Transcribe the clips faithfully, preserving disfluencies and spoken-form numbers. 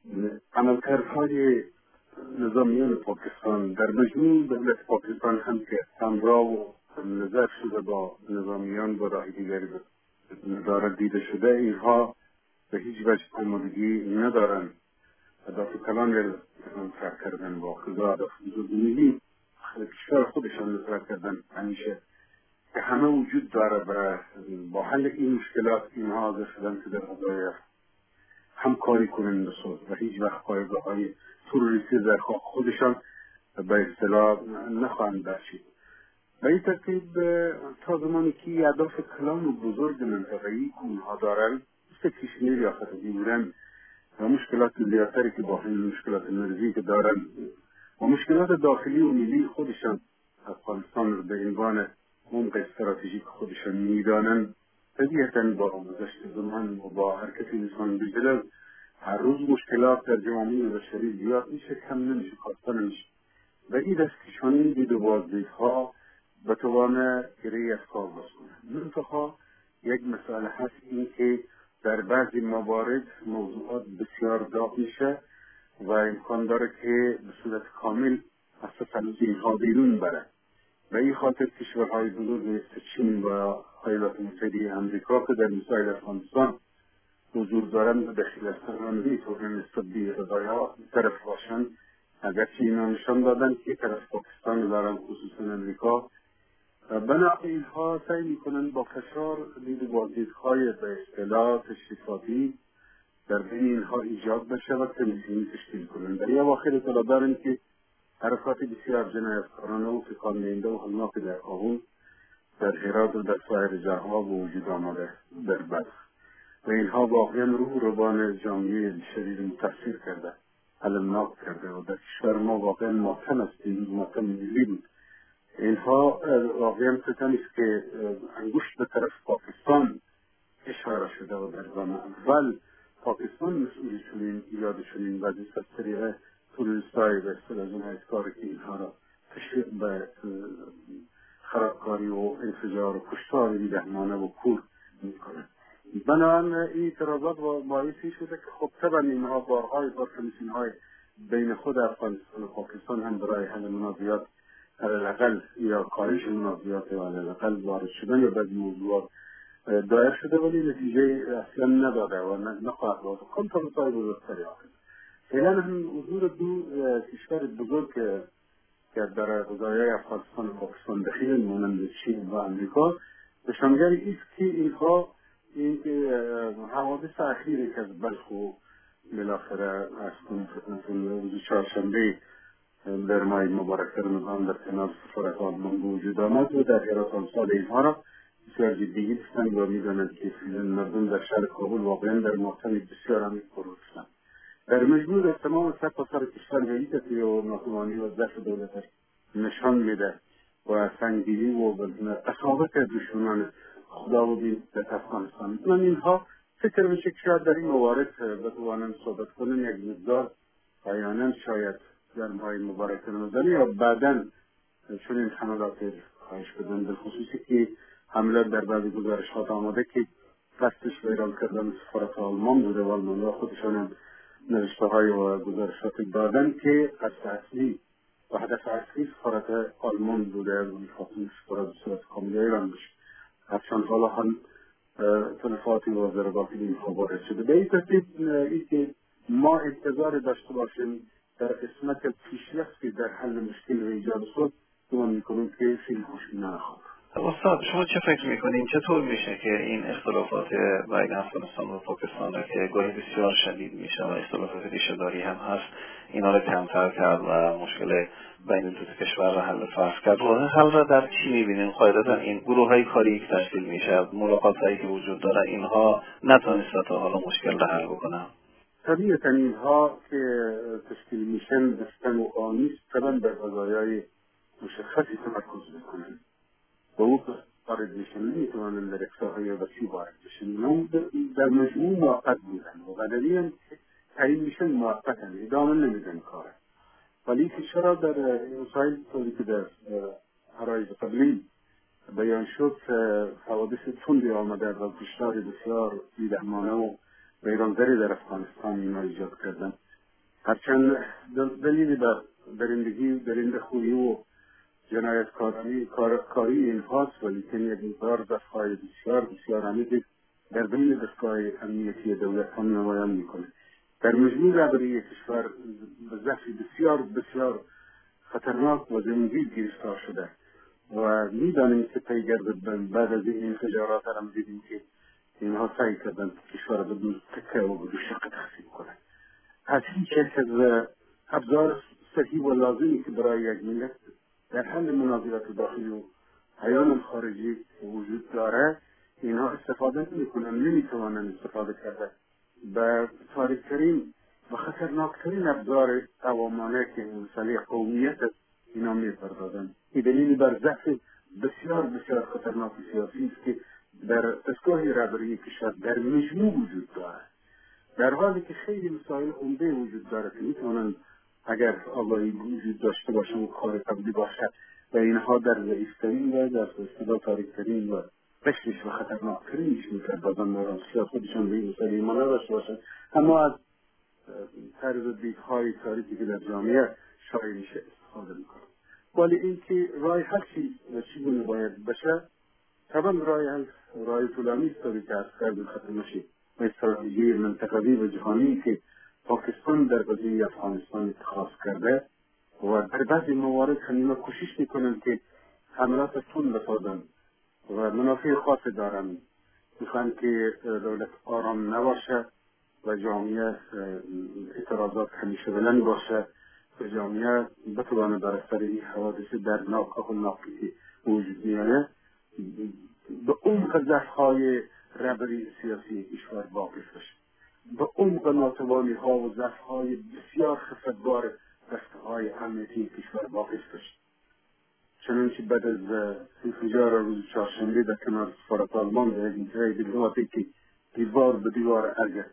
عملکردهای نظامیان پاکستان در مجموع دولت پاکستان هم که همراه و نظر شده با نظامیان و راه دیگری نظارت دیده شده، اینها به هیچ وجه آمادگی ندارند اهداف کلان را سر کردن با خدا اهداف ملی کشور خودشان سر کردن همیشه که همه وجود داره برای با حل این مشکلات اینها حاضر شدن که در قضای همکاری کنند بسود و هیچ وقت پایگاه های تروریستی در خودشان به اصطلاح نخواهند داشت. به این ترتیب تا زمانی که اهداف کلان و بزرگ منطقه‌ای اینها دارند مثل کشمیر یا خطی بودن و مشکلات زیادتری که با این مشکلات مرزی که دارند و مشکلات داخلی و ملی خودشان افغانستان رو به عنوان عمق استراتژیک خودشان میدانند، طبیعتاً با گذشت زمان و با حرکت انسان به جلو هر روز مشکلات در جامعه بشری زیاد میشه، کم نمیشه، خاصه نمیشه. و این دست کشانی دید و بازدیدها به توان گره از کار باز کنند. منتها یک مسئله هست این که در بعضی موارد موضوعات بسیار داغ میشه و امکان داره که به صورت کامل از تسلط اینها بیرون بره. به این خاطر کشورهای بزرگ مثل چین و ایالات متحده آمریکا که در مثال افغانستان حضور دارند و دخیل هستند میتونن نسبت به قضایا طرف باشند، اگرچه اینا نشان دادن که طرف پاکستان دارن خصوصا امریکا. بنا اینها سعی میکنن با فشار دید بازدیدهای به اصطلاح تشریفاتی در بین اینها ایجاد بشه و تنظیمی تشکیل کنند. در اواخر اطلاع داریم که حرکات بسیار جنایتکارانه و تکان دهنده و هولناک در کابل، در هرات و در سایر جاها به وجود آمده در بلخ و اینها واقعا روح روان جامعه شدید متاثر کرده، المناک کرده و در کشور ما واقعا ماتم است. این ماتم ملی بود. اینها واقعا ستمی است که انگشت به طرف پاکستان اشاره شده و در زمان اول پاکستان مسئول چنین ایجاد چنین وضعیت از طریق تروریست‌های به اصطلاح جنایتکاری که اینها را تشویق به خرابکاری و انفجار و کشتار بی‌رحمانه و کور می‌کنند. بنابراین این اعتراضات باعثی شده که خب طبعا اینها بارهای بار کمیسیون‌های بین خود افغانستان و پاکستان هم برای حل منازعات علی‌الاقل یا کاهش منازعات یا علی‌الاقل وارد شدن یا بعضی موضوعات دایر شده ولی نتیجه اصلا نداده و نخواهد داد. کم تا مسائل بزرگتری آخر فعلا هم حضور دو کشور بزرگ که در قضایای افغانستان و پاکستان دخیل مانند چین و امریکا نشانگر است که اینها این حوادث اخیری که از بلخ و بالاخره از کنیم روز چهارشنبه در ماه مبارک رمضان در کنار سفارت آلمان به وجود آمد و در هرات امثال اینها را بسیار جدی گرفتند و می‌دانند که مردم در شهر کابل واقعا در ماتم بسیار عمیق فرو رفتند. در مجموع در تمام سرتاسر کشور به این ترتیب و ناتوانی و ضعف دولت نشان میده و سنگینی و قساوت دشمنان خدا و دین در افغانستان. من اینها فکر میشه که شاید در این موارد بتوانند صحبت کنن یک مقدار پایانا شاید در ماه مبارک رمضان یا بعداً چون این حملات خواهش بدن به خصوصی که حملات در بعضی گزارشات آمده که قصدش ویران کردن سفارت آلمان بوده و آلمان خودشان نوشته های و گزارشات دادن که قصد اصلی و هدف اصلی سفارت آلمان بوده و میخواستن سفارت بصورت کامل ایران بشه. هرچند حالا هم تلفاتی و ضرباتی اینها وارد شده. به این ترتیب این که ما انتظار داشته باشیم در قسمت پیشرفتی در حل مشکل و ایجاد شد دوام میکنیم که خیلی خوشبینانه نخواهد. استاد شما چه فکر میکنین چطور میشه که این اختلافات بین افغانستان و پاکستان را که گاهی بسیار شدید میشه و اختلافات ریشه‌داری هم هست اینا را کمتر کرد و مشکل بین دو کشور را حل فصل کرد؟ راه حل را در چی میبینین؟ قاعدتا این گروه های کاری که تشکیل میشه، ملاقات هایی که وجود داره، اینها نتونسته تا حالا مشکل را حل بکنن؟ طبیعتا اینها که تشکیل میشن دستن و آمیز طبعا به قضایای مشخصی تمرکز میکنن و او وارد میشن نمیتوانن در اقصاهای وسیع وارد بشن. اون در مجموع موقت بودن و قدری هم تعیین میشن موقتن، ادامه نمیدن کاره. ولی که چرا در مسائل طوری که در عرایض قبلی بیان شد حوادث تندی آمده و کشتار بسیار بی‌رحمانه و ویرانگری در افغانستان اینا ایجاد کردن هرچند دل- دلیلی بر درندگی درنده خویی و جنایتکاری کار- کاری اینهاست، ولیکن یک مقدار دستهای بسیار بسیار عمیقی در بین دستگاه امنیتی دولت هم نمایان میکنه. در مجموع رهبری کشور به ضعف بسیار بسیار خطرناک و زمینگیر گرفتار شده و میدانیم که پیگر بعد از این انفجارات هم دیدیم که اینها سعی کردن کشور را به دو تکه و به دو شق تقسیم کنند. از هیچ یک از ابزار صحیح و لازمی که برای یک ملت در حل مناظرات داخلی و حیان خارجی وجود داره اینها استفاده نمی‌کنند، نمی‌توانند استفاده کرده. به تاریک‌ترین و خطرناکترین ابزار عوامانه که مسئله قومیت اینا می‌پردازند. این دلیل بر ضعف بسیار بسیار خطرناک سیاسی است که در دستگاه رهبری کشور در مجموع وجود دارد. در حالی که خیلی مسائل عمده وجود داره که میتونن اگر آگاهی وجود داشته باشه و کار قبلی باشه و اینها در ضعیفترین و در اصطلاح تاریکترین و قشرش و خطرناکترینش میپردازن و سیاست خودشان به این مسئله ایمان نداشته باشن، اما از طرز دیدهای تاریکی که در جامعه شایع میشه استفاده میکنن. ولی اینکه راه حل چی و چگونه باید بشه، طبعا راه حل راه طولانی است که از کردن ختم نشه و استراتژی منطقوی و جهانی که پاکستان در قضیه افغانستان اتخاذ کرده و در بعضی موارد همینا کوشش میکنند که حملات تون بسازند و منافع خاص دارند. میخوان که دولت آرام نباشه و جامعه اعتراضات همیشه بلند باشه و جامعه بتوانه بر اثر این حوادث دردناک و هولناکی که وجود میاره به عمق ضعف‌های رهبری سیاسی کشور واقف بشه، به عمق ناتوانی ها و ضعف‌های بسیار خفتبار دسته‌های امنیتی کشور واقف بشه. چنانچه بعد از انفجار روز چهارشنبه در کنار سفارت آلمان در انتهای دیپلماتیک که دیوار به دیوار ارگ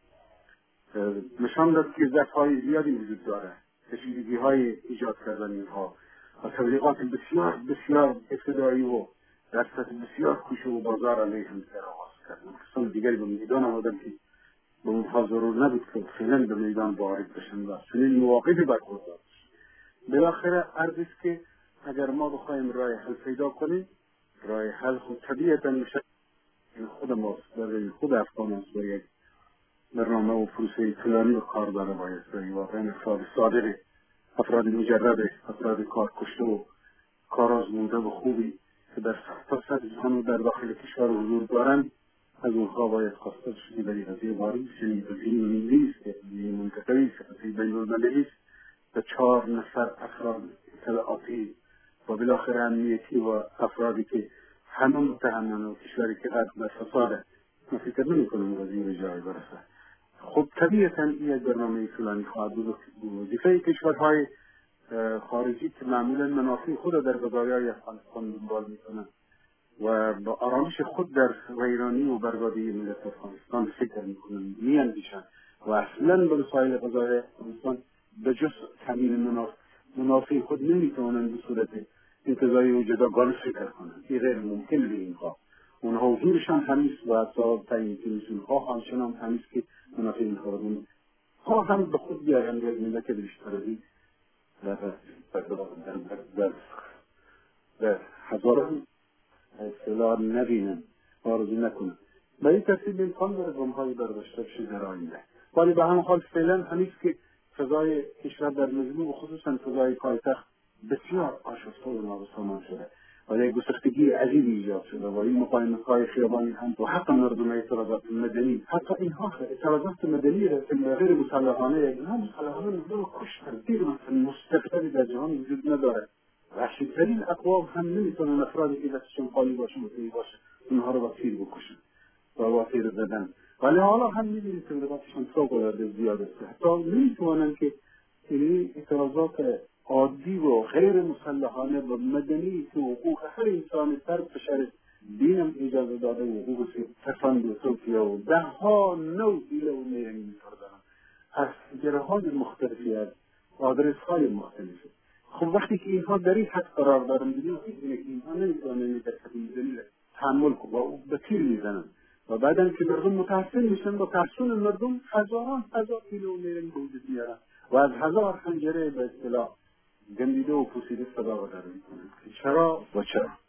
نشان داد که ضعف‌های زیادی وجود داره، کشیدگی‌های ایجاد کردن اینها و تبلیغات بسیار بسیار ابتدایی و در سطح بسیار کوچه و بازار علیه همدیگر آغاز کردن. کسان دیگری به میدان آمدن که به اونها ضرور نبود که فعلا به میدان وارد بشن و چنین مواقفی برگزار بشه. بالاخره عرض است که اگر ما بخوایم راه حل پیدا کنیم، راه حل خود طبیعتا میشه این خود ماست، برای خود افغان است و یک برنامه و پروسه پلانی و کار داره باید برای واقعا افراد صادقی، افراد مجرد، افراد کار کشته و کار آزموده و خوبی که در تا سطح جهان و در داخل کشور حضور دارند از اونها باید خواسته شده در این قضیه وارد بشن. قضیه ملی است، قضیه منطقه‌ای است، قضیه بین‌المللی است و چهار نفر افراد اطلاعاتی و بالاخره امنیتی و افرادی که همه متهمن و کشوری که قد در فساده من فکر نمی‌کنم قضیه به جای برسه. خب طبیعتا این یک برنامه طولانی خواهد بود. وظیفه کشورهای خارجی که معمولا منافع خود در قضایای افغانستان دنبال میکنند و با آرامش خود در ویرانی و بربادی ملت افغانستان فکر میکنند، میاندیشند و اصلا به مسائل قضایای افغانستان به جز تامین منافع خود نمیتوانند به صورت انتزاعی و جداگانه فکر کنند. این غیر ممکن به اینها. اونها حضورشان همیست و اصاب تعیین کمیسیون ها همچنان همیست که منافع اینها رو ها هم به خود بیارند یک ملت بیشتری در در در در هزاران اصطلاح نبینن، آرزو نکنن. به این ترتیب امکان داره گام‌هایی برداشته بشه در آینده. ولی به هر حال فعلا همیست که فضای کشور در مجموع و خصوصا فضای پایتخت بسیار آشفته و نابسامان شده و یک گسستگی عجیبی ایجاد شده و این مقاومت‌های خیابانی هم و حتی مردم اعتراضات مدنی، حتی اینها اعتراضات مدنی غیر مسلحانه، اینها مسلحانه مردم کشتن. دیر مثلا مستقبلی در جهان وجود نداره. وحشی‌ترین اقوام هم نمیتونن افرادی که دستشون خالی باشه مطیع باشه اونها رو با تیر بکشن و با تیر زدن. ولی حالا هم میبینید که تبلیغاتشون فوق‌العاده زیاد است. حتی نمیتونن که این اعتراضات عادی و غیر مسلحانه و مدنی که حقوق هر انسانی سر فشار دینم اجازه داده و حقوق تفند و توفیه و ده ها نوع دیله و نیرنگ می‌کردن از جراحات مختلفی از آدرس های مختلفی. خب وقتی که اینها در این حد قرار دارن دیدیم که اینها نمیتونن در سطح مدنی تحمل کنن و به تیر میزنن و بعدن که مردم متحسن میشن با تحسن مردم هزاران هزار کیلو نیرنگ به وجود میارن. و از هزار حنجره به اصطلاح گندیده و پوسیده صدا در میکنه. چرا و چرا؟